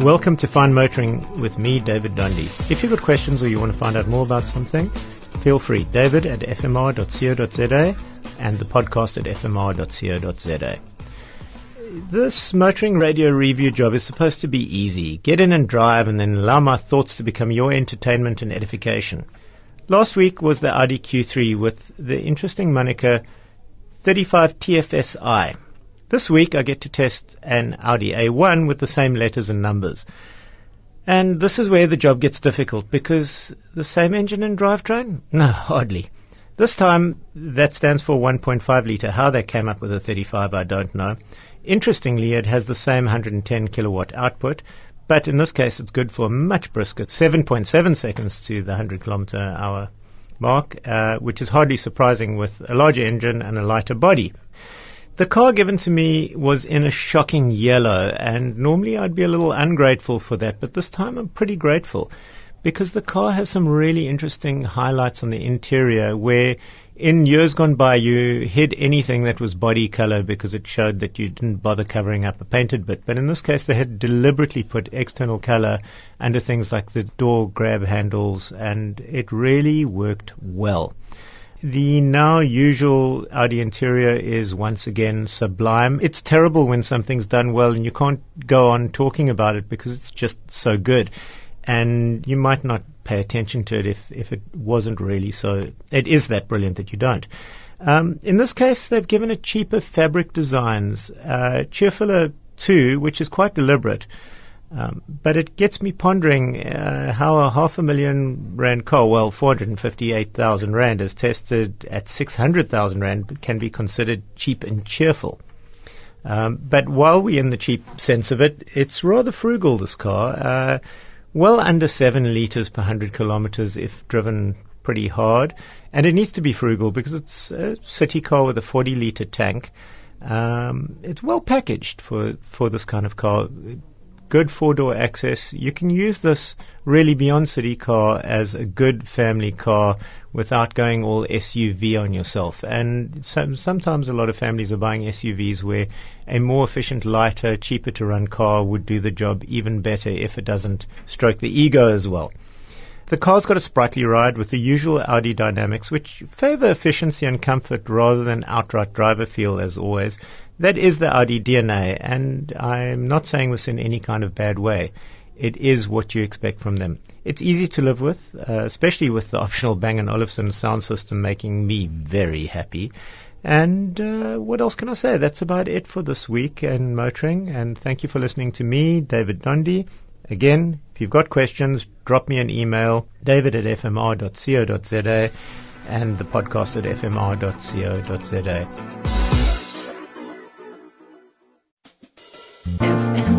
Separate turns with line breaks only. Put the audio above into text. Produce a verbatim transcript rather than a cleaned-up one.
Welcome to Fine Motoring with me, David Dundee. If you've got questions or you want to find out more about something, feel free. David at f m r dot co dot z a and the podcast at f m r dot co dot z a. This motoring radio review job is supposed to be easy. Get in and drive and then allow my thoughts to become your entertainment and edification. Last week was the Audi Q three with the interesting moniker thirty-five T F S I. This week I get to test an Audi A one with the same letters and numbers. And this is where the job gets difficult, because the same engine and drivetrain? No, hardly. This time that stands for one point five litre. How they came up with a thirty-five, I don't know. Interestingly, it has the same one hundred ten kilowatt output, but in this case it's good for a much brisker seven point seven seconds to the one hundred kilometre hour mark, uh, which is hardly surprising with a larger engine and a lighter body. The car given to me was in a shocking yellow, and normally I'd be a little ungrateful for that, but this time I'm pretty grateful, because the car has some really interesting highlights on the interior where in years gone by you hid anything that was body color because it showed that you didn't bother covering up a painted bit. But in this case they had deliberately put external color under things like the door grab handles, and it really worked well. The now usual Audi interior is once again sublime. It's terrible when something's done well and you can't go on talking about it because it's just so good. And you might not pay attention to it if, if it wasn't really so. It is that brilliant that you don't. Um, in this case, they've given it cheaper fabric designs. Uh, Cheerfiller two, which is quite deliberate. Um, but it gets me pondering uh, how a half a million rand car, well, four hundred fifty-eight thousand rand is tested at six hundred thousand rand, can be considered cheap and cheerful. Um, but while we're in the cheap sense of it, it's rather frugal, this car. Uh, well under seven litres per one hundred kilometres if driven pretty hard. And it needs to be frugal because it's a city car with a forty litre tank. Um, it's well packaged for, for this kind of car. Good four-door access. You can use this really beyond city car as a good family car without going all S U V on yourself. And some, sometimes a lot of families are buying S U Vs where a more efficient, lighter, cheaper to run car would do the job even better if it doesn't stroke the ego as well. The car's got a sprightly ride with the usual Audi dynamics, which favor efficiency and comfort rather than outright driver feel as always. That is the Audi D N A, and I'm not saying this in any kind of bad way. It is what you expect from them. It's easy to live with, uh, especially with the optional Bang and Olufsen sound system making me very happy. And uh, what else can I say? That's about it for this week in motoring, and thank you for listening to me, David Dundee. Again, if you've got questions, drop me an email, david at f m r dot co dot z a and the podcast at f m r dot co dot z a.
F M